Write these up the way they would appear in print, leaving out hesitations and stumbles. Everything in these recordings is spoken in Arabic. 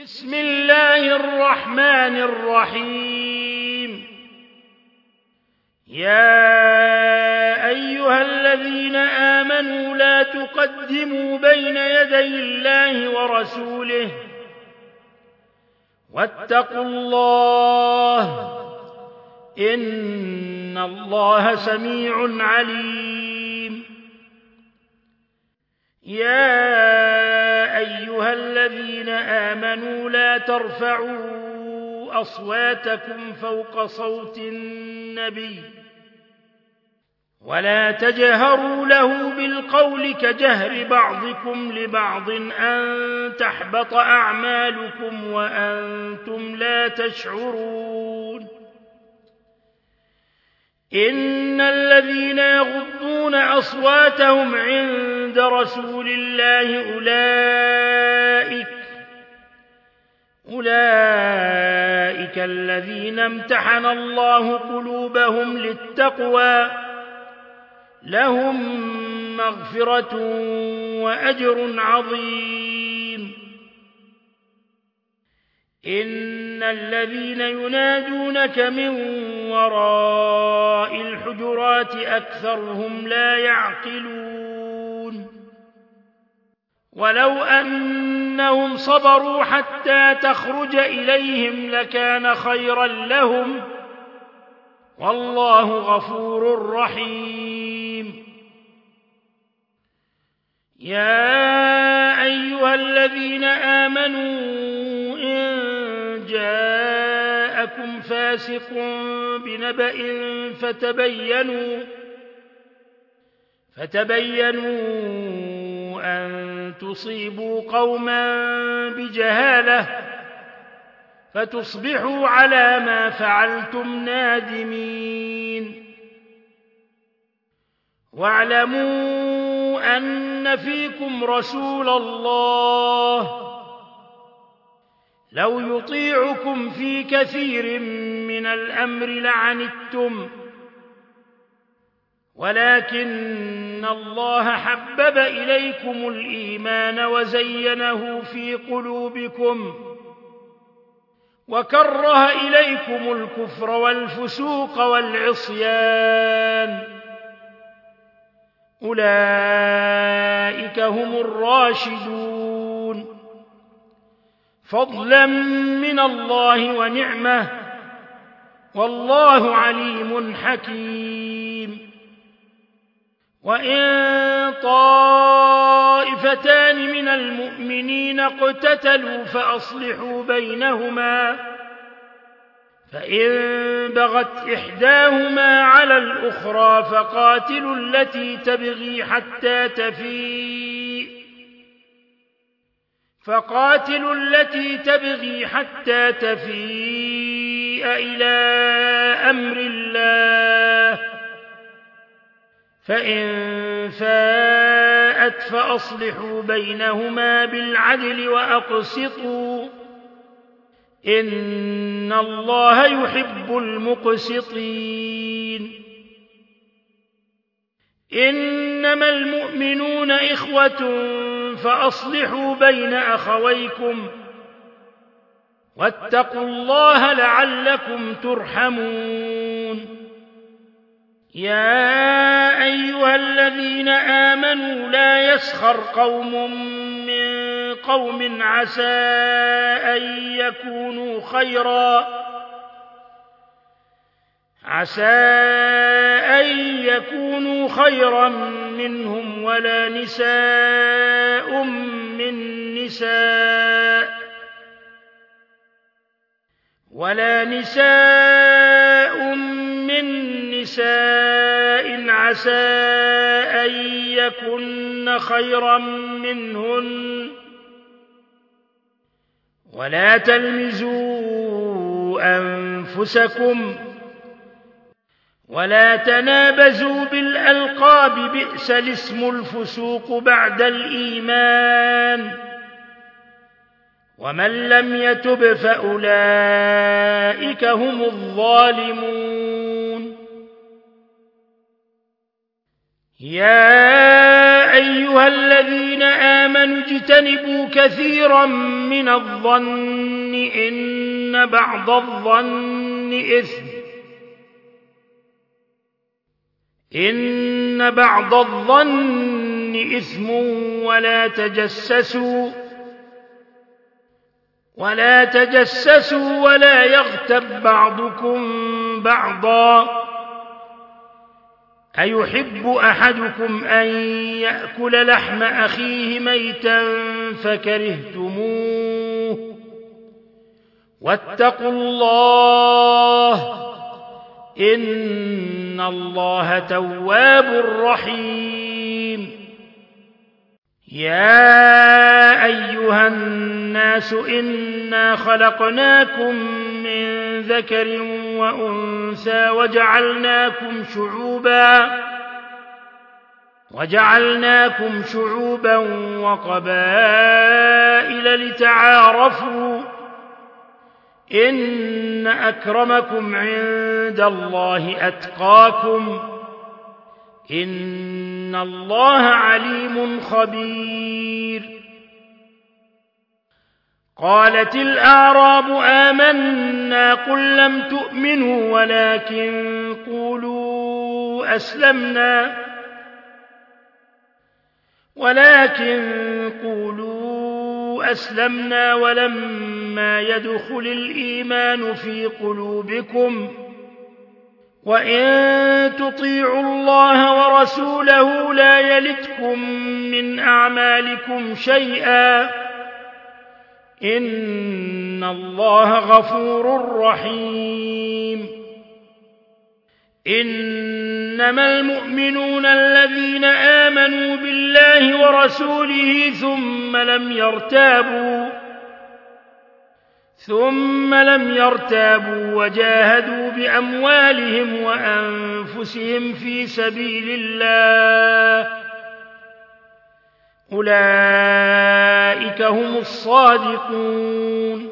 بسم الله الرحمن الرحيم. يا أيها الذين آمنوا لا تقدموا بين يدي الله ورسوله واتقوا الله إن الله سميع عليم. يا أيها الذين آمنوا لا ترفعوا أصواتكم فوق صوت النبي ولا تجهروا له بالقول كجهر بعضكم لبعض أن تحبط أعمالكم وأنتم لا تشعرون. إن الذين يغضون أصواتهم عند رسول الله أولئك الذين امتحن الله قلوبهم للتقوى لهم مغفرة وأجر عظيم. إن الذين ينادونك من وراء الحجرات أكثرهم لا يعقلون. ولو أنهم صبروا حتى تخرج إليهم لكان خيرا لهم والله غفور رحيم. يا أيها الذين آمنوا إن جاءكم فاسق بنبأ فتبينوا أن تصيبوا قوما بجهالة فتصبحوا على ما فعلتم نادمين. واعلموا أن فيكم رسول الله لو يطيعكم في كثير من الأمر لعنتم ولكن الله حبب إليكم الإيمان وزينه في قلوبكم وكره إليكم الكفر والفسوق والعصيان أولئك هم الراشدون فضلا من الله ونعمة والله عليم حكيم. وإن طائفتان من المؤمنين اقتتلوا فأصلحوا بينهما فإن بغت إحداهما على الأخرى فقاتلوا التي تبغي حتى تفيء إلى أمر الله فإن فاءت فأصلحوا بينهما بالعدل وأقسطوا إن الله يحب المقسطين. إنما المؤمنون إخوة فأصلحوا بين أخويكم واتقوا الله لعلكم ترحمون. يا أيها الذين آمنوا لا يسخر قوم من قوم عسى أن يكونوا خيرا منهم ولا نساء من نساء عسى أن يكن خيرا منهن ولا تلمزوا أنفسكم ولا تنابزوا بالألقاب بئس الاسم الفسوق بعد الإيمان ومن لم يتب فأولئك هم الظالمون. يا أيها الذين آمنوا اجتنبوا كثيرا من الظن إن بعض الظن إثم ولا تجسسوا ولا يغتب بعضكم بعضا أيحب أحدكم أن يأكل لحم أخيه ميتا فكرهتموه واتقوا الله إن الله تواب رحيم يا أيها الناس إنا خلقناكم من ذكر وأنثى وجعلناكم شعوبا وقبائل لتعارفوا إن أكرمكم عند الله أتقاكم إن الله عليم خبير قالت الأعراب آمنا قل لم تؤمنوا ولكن قولوا أسلمنا ولما يدخل الإيمان في قلوبكم وإن تطيعوا الله ورسوله لا يلتكم من أعمالكم شيئا إن الله غفور رحيم إنما المؤمنون الذين آمنوا بالله ورسوله ثم لم يرتابوا وجاهدوا بأموالهم وأنفسهم في سبيل الله أولئك هم الصادقون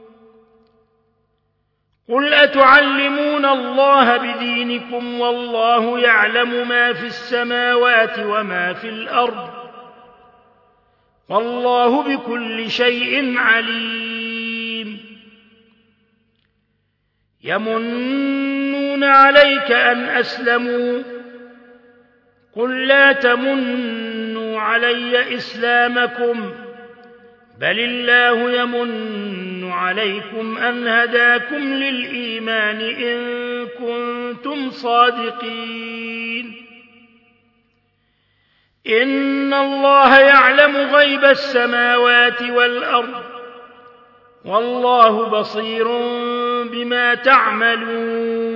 قل أتعلمون الله بدينكم والله يعلم ما في السماوات وما في الأرض والله بكل شيء عليم يمنون عليك أن أسلموا قل لا تمنوا علي إسلامكم بل الله يمن عليكم أن هداكم للإيمان إن كنتم صادقين إن الله يعلم غيب السماوات والأرض والله بصير بما تعملون